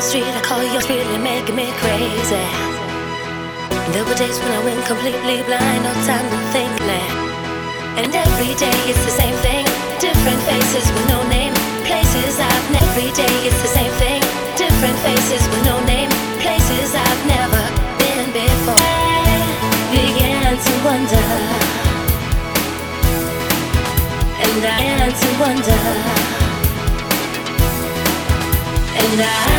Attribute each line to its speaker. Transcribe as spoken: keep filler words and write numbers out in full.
Speaker 1: street, I call yours really making me crazy. There were days when I went completely blind, no time to think left. And every day it's the same thing, different faces with no name, places I've never. Every day it's the same thing, different faces with no name, places I've never been before. I began to wonder, and I began to wonder, and I